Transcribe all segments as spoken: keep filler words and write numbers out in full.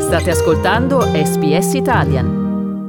State ascoltando S B S Italian.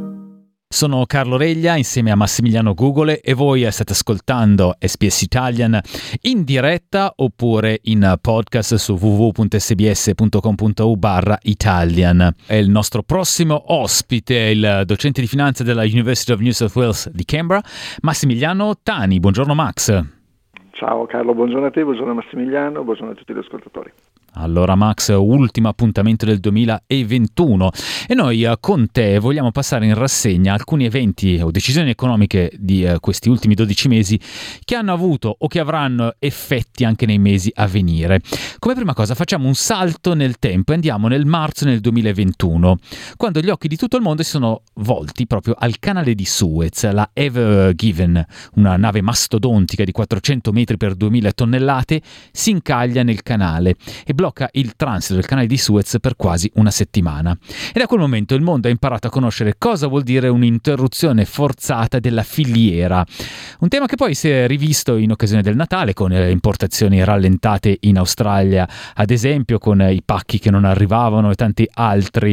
Sono Carlo Reglia insieme a Massimiliano Gugole e voi state ascoltando S B S Italian in diretta oppure in podcast su w w w punto s b s punto com punto u barra Italian. È il nostro prossimo ospite, il docente di finanza della University of New South Wales di Canberra, Massimiliano Tani. Buongiorno Max. Ciao Carlo, buongiorno a te, buongiorno Massimiliano, buongiorno a tutti gli ascoltatori. Allora Max, ultimo appuntamento del duemilaventuno e noi uh, con te vogliamo passare in rassegna alcuni eventi o decisioni economiche di uh, questi ultimi dodici mesi che hanno avuto o che avranno effetti anche nei mesi a venire. Come prima cosa facciamo un salto nel tempo e andiamo nel marzo del duemilaventuno, quando gli occhi di tutto il mondo si sono volti proprio al canale di Suez. La Ever Given, una nave mastodontica di quattrocento metri per duemila tonnellate, si incaglia nel canale e blocca il transito del canale di Suez per quasi una settimana. E da quel momento il mondo ha imparato a conoscere cosa vuol dire un'interruzione forzata della filiera. Un tema che poi si è rivisto in occasione del Natale, con importazioni rallentate in Australia, ad esempio, con i pacchi che non arrivavano e tanti altri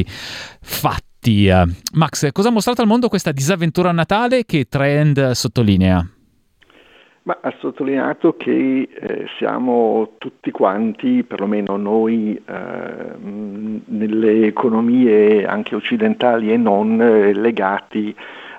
fatti. Max, cosa ha mostrato al mondo questa disavventura a Natale? Che trend sottolinea? Ma ha sottolineato che eh, siamo tutti quanti, perlomeno noi, eh, nelle economie anche occidentali e non, eh, legati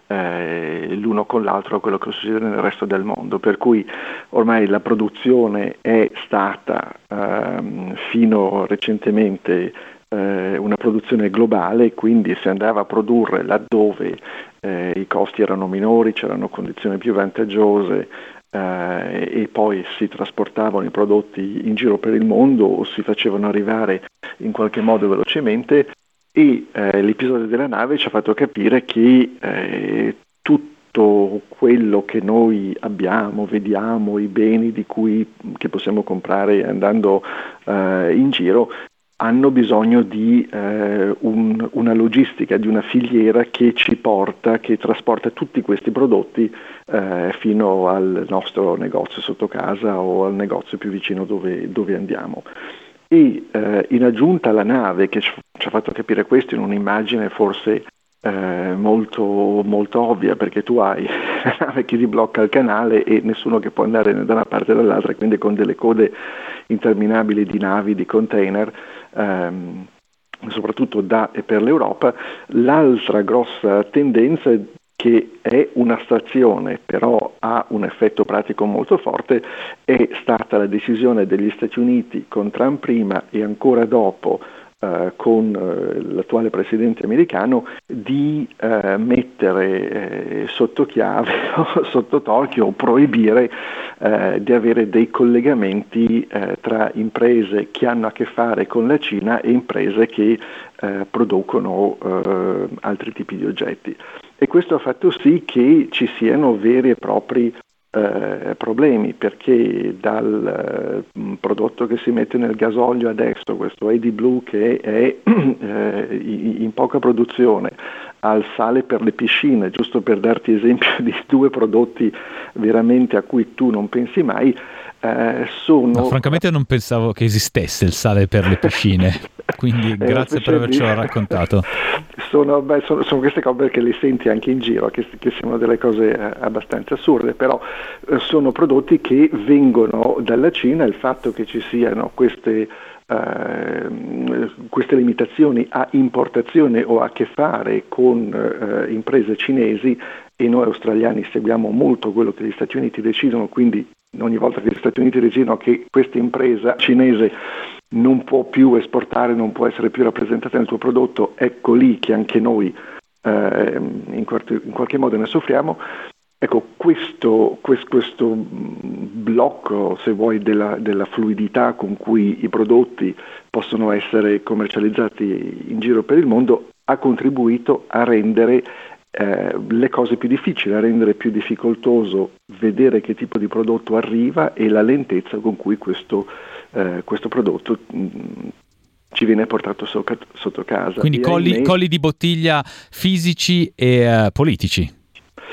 eh, l'uno con l'altro a quello che succede nel resto del mondo. Per cui ormai la produzione è stata ehm, fino recentemente eh, una produzione globale, quindi si andava a produrre laddove eh, i costi erano minori, c'erano condizioni più vantaggiose, Uh, e poi si trasportavano i prodotti in giro per il mondo o si facevano arrivare in qualche modo velocemente e uh, l'episodio della nave ci ha fatto capire che uh, tutto quello che noi abbiamo, vediamo, i beni di cui che possiamo comprare andando uh, in giro hanno bisogno di eh, un, una logistica, di una filiera che ci porta, che trasporta tutti questi prodotti eh, fino al nostro negozio sotto casa o al negozio più vicino dove, dove andiamo. E eh, in aggiunta alla nave, che ci, ci ha fatto capire questo in un'immagine forse eh, molto, molto ovvia, perché tu hai la nave che ti blocca il canale e nessuno che può andare da una parte o dall'altra, quindi con delle code interminabili di navi, di container, ehm, soprattutto da e per l'Europa. L'altra grossa tendenza, che è un'astrazione però ha un effetto pratico molto forte, è stata la decisione degli Stati Uniti con Trump prima e ancora dopo Uh, con uh, l'attuale presidente americano di uh, mettere uh, sotto chiave o sotto torchio o proibire uh, di avere dei collegamenti uh, tra imprese che hanno a che fare con la Cina e imprese che uh, producono uh, altri tipi di oggetti. E questo ha fatto sì che ci siano veri e propri Eh, problemi, perché dal eh, prodotto che si mette nel gasolio adesso, questo A D Blue che è eh, in poca produzione, al sale per le piscine, giusto per darti esempio di due prodotti veramente a cui tu non pensi mai, eh, sono... No, francamente non pensavo che esistesse il sale per le piscine, quindi grazie per avercelo di... raccontato. Sono, beh, sono, sono queste cose che le senti anche in giro, che, che sono delle cose eh, abbastanza assurde, però eh, sono prodotti che vengono dalla Cina. Il fatto che ci siano queste, eh, queste limitazioni a importazione o a che fare con eh, imprese cinesi, e noi australiani seguiamo molto quello che gli Stati Uniti decidono, quindi ogni volta che gli Stati Uniti decidono che questa impresa cinese non può più esportare, non può essere più rappresentata nel tuo prodotto, ecco lì che anche noi eh, in, qualche, in qualche modo ne soffriamo. Ecco, questo, questo, questo blocco, se vuoi, della, della fluidità con cui i prodotti possono essere commercializzati in giro per il mondo ha contribuito a rendere eh, le cose più difficili, a rendere più difficoltoso vedere che tipo di prodotto arriva e la lentezza con cui questo Uh, questo prodotto mh, ci viene portato so- sotto casa. Quindi colli, ahimè, colli di bottiglia fisici e uh, politici.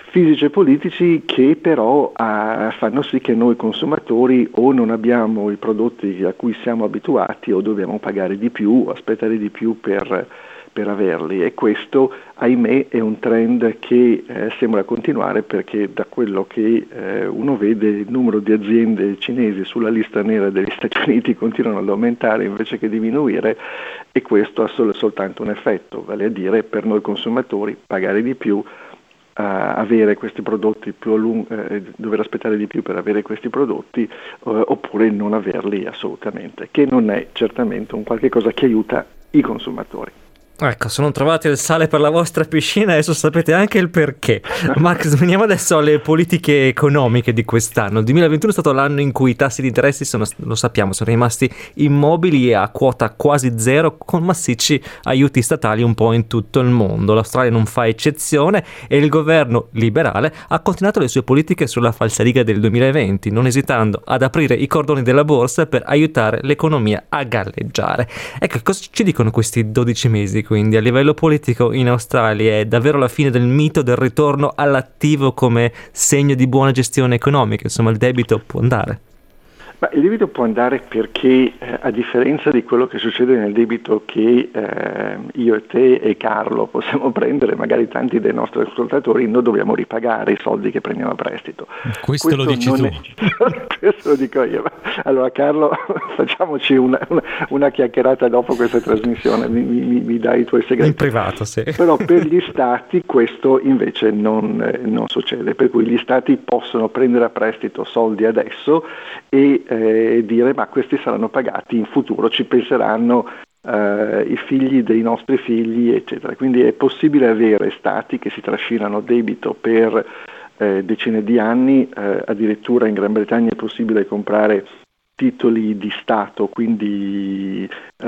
fisici e politici che però ah, fanno sì che noi consumatori o non abbiamo i prodotti a cui siamo abituati o dobbiamo pagare di più o aspettare di più per, per averli, e questo ahimè è un trend che eh, sembra continuare, perché da quello che eh, uno vede il numero di aziende cinesi sulla lista nera degli Stati Uniti continuano ad aumentare invece che diminuire, e questo ha solo soltanto un effetto, vale a dire per noi consumatori pagare di più, Uh, avere questi prodotti più a lungo, eh, dover aspettare di più per avere questi prodotti, uh, oppure non averli assolutamente, che non è certamente un qualche cosa che aiuta i consumatori. Ecco, sono trovati il sale per la vostra piscina, adesso sapete anche il perché. Max, veniamo adesso alle politiche economiche di quest'anno. Il duemilaventuno è stato l'anno in cui i tassi di interessi, sono, lo sappiamo, sono rimasti immobili a quota quasi zero, con massicci aiuti statali un po' in tutto il mondo. L'Australia non fa eccezione e il governo liberale ha continuato le sue politiche sulla falsariga del duemilaventi, non esitando ad aprire i cordoni della borsa per aiutare l'economia a galleggiare. Ecco, cosa ci dicono questi dodici mesi? Quindi a livello politico in Australia è davvero la fine del mito del ritorno all'attivo come segno di buona gestione economica, insomma il debito può andare. Ma il debito può andare perché, eh, a differenza di quello che succede nel debito che eh, io e te e Carlo possiamo prendere, magari tanti dei nostri ascoltatori, noi dobbiamo ripagare i soldi che prendiamo a prestito. Questo, Questo lo dici tu. È... Questo lo dico io. Allora Carlo, facciamoci una, una, una chiacchierata dopo questa trasmissione, mi, mi, mi dai i tuoi segreti. In privato, sì. Però per gli stati questo invece non, eh, non succede, per cui gli stati possono prendere a prestito soldi adesso e Eh, dire ma questi saranno pagati in futuro, ci penseranno eh, i figli dei nostri figli, eccetera. Quindi è possibile avere stati che si trascinano debito per eh, decine di anni, eh, addirittura in Gran Bretagna è possibile comprare titoli di Stato, quindi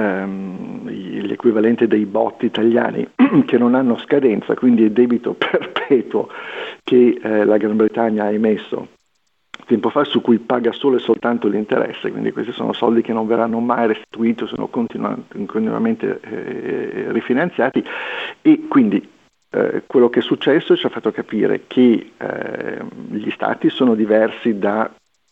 ehm, l'equivalente dei bot italiani che non hanno scadenza, quindi è debito perpetuo che eh, la Gran Bretagna ha emesso tempo fa, su cui paga solo e soltanto l'interesse, quindi questi sono soldi che non verranno mai restituiti, sono continu- continuamente eh, rifinanziati, e quindi eh, quello che è successo ci ha fatto capire che eh, gli stati sono diversi da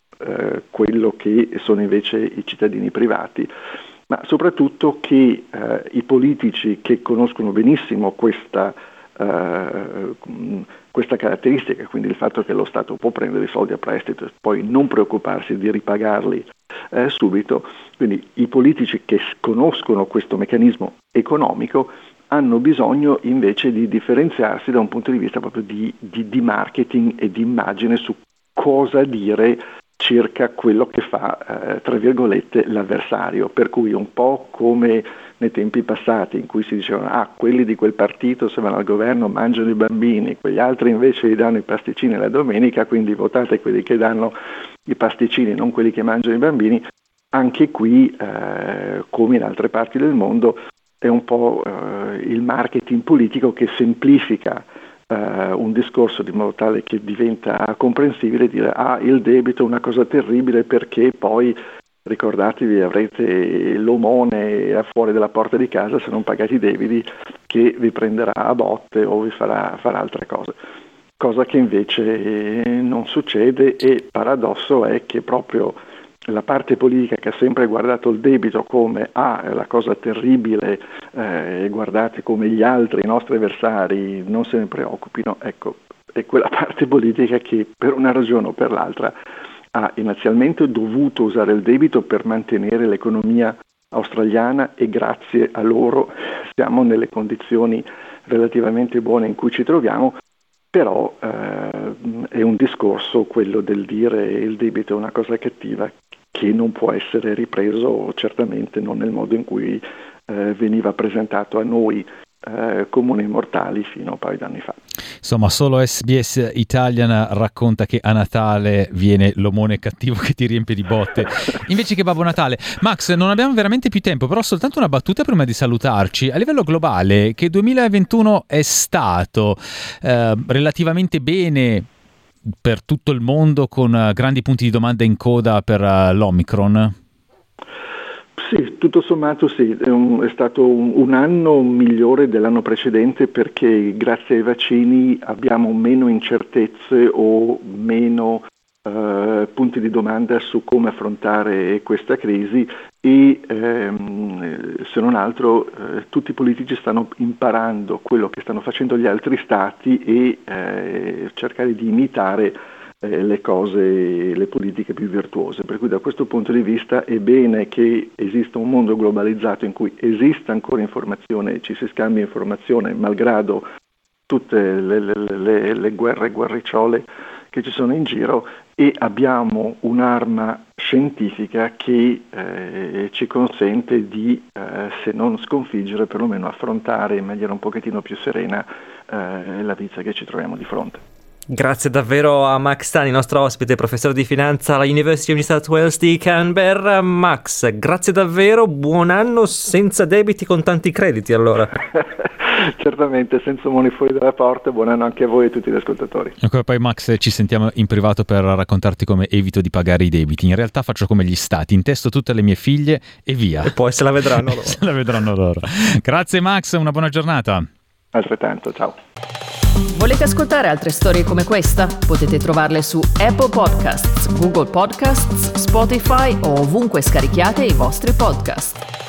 eh, quello che sono invece i cittadini privati, ma soprattutto che eh, i politici che conoscono benissimo questa Uh, questa caratteristica, quindi il fatto che lo Stato può prendere i soldi a prestito e poi non preoccuparsi di ripagarli eh, subito, quindi i politici che conoscono questo meccanismo economico hanno bisogno invece di differenziarsi da un punto di vista proprio di, di, di marketing e di immagine su cosa dire circa quello che fa, eh, tra virgolette, l'avversario, per cui un po' come nei tempi passati in cui si dicevano ah, quelli di quel partito se vanno al governo mangiano i bambini, quegli altri invece gli danno i pasticcini la domenica, quindi votate quelli che danno i pasticcini, non quelli che mangiano i bambini. Anche qui, eh, come in altre parti del mondo, è un po' eh, il marketing politico che semplifica Uh, un discorso di modo tale che diventa comprensibile, dire ah, il debito è una cosa terribile perché poi ricordatevi avrete l'omone fuori dalla porta di casa se non pagate i debiti che vi prenderà a botte o vi farà fare altre cose, cosa che invece non succede, e paradosso è che proprio la parte politica che ha sempre guardato il debito come ah, è la cosa terribile, eh, guardate come gli altri, i nostri avversari non se ne preoccupino, ecco, è quella parte politica che per una ragione o per l'altra ha inizialmente dovuto usare il debito per mantenere l'economia australiana, e grazie a loro siamo nelle condizioni relativamente buone in cui ci troviamo. Però eh, è un discorso quello del dire il debito è una cosa cattiva che non può essere ripreso, certamente non nel modo in cui eh, veniva presentato a noi eh, comuni mortali fino a un paio di anni fa. Insomma, solo S B S Italian racconta che a Natale viene l'omone cattivo che ti riempie di botte invece che Babbo Natale. Max, non abbiamo veramente più tempo, però soltanto una battuta prima di salutarci. A livello globale, che duemilaventuno è stato eh, relativamente bene per tutto il mondo, con uh, grandi punti di domanda in coda per uh, l'Omicron? Sì, tutto sommato sì, è, un, è stato un, un anno migliore dell'anno precedente perché grazie ai vaccini abbiamo meno incertezze o meno eh, punti di domanda su come affrontare questa crisi e ehm, se non altro eh, tutti i politici stanno imparando quello che stanno facendo gli altri stati e eh, cercare di imitare Eh, le cose, le politiche più virtuose, per cui da questo punto di vista è bene che esista un mondo globalizzato in cui esista ancora informazione, ci si scambia informazione malgrado tutte le, le, le, le guerre e guerricciole che ci sono in giro e abbiamo un'arma scientifica che eh, ci consente di, eh, se non sconfiggere, perlomeno affrontare in maniera un pochettino più serena eh, la vita che ci troviamo di fronte. Grazie davvero a Max Tani, nostro ospite, professore di finanza alla University of New South Wales di Canberra. Max, grazie davvero, buon anno senza debiti, con tanti crediti allora. Certamente, senza money fuori dalla porta, buon anno anche a voi e a tutti gli ascoltatori. Ecco, poi Max, ci sentiamo in privato per raccontarti come evito di pagare i debiti. In realtà faccio come gli stati, intesto tutte le mie figlie e via. E poi se la vedranno loro. Se la vedranno loro. Grazie Max, una buona giornata. Altrettanto, ciao. Volete ascoltare altre storie come questa? Potete trovarle su Apple Podcasts, Google Podcasts, Spotify o ovunque scarichiate i vostri podcast.